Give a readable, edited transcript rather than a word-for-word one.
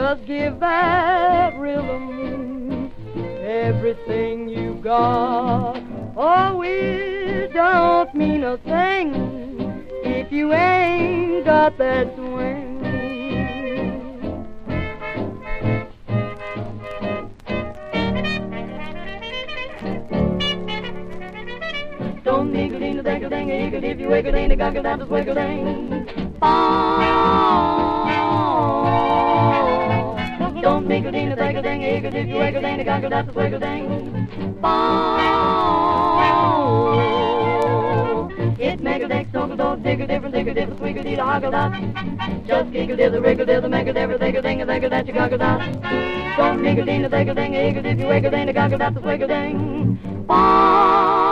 Just give that rhythm everything you got. Oh, it don't mean a thing if you ain't got that swing. Don't niggle in the dangle dang eagle if you wiggle in the goggle down the swiggle dang. Don't niggle in the dangle dang eagle if you wiggle in the goggle down the swiggle dang. It make a deck, snuggle, don't dig a different, swiggle, dee, hoggle, dot. Just giggle, diddle, wriggle, diddle, make a different, dig a ding, a diggle, that you goggle, dot. Don't niggle in the dangle dang eagle if you wiggle in the goggle down the swiggle dang.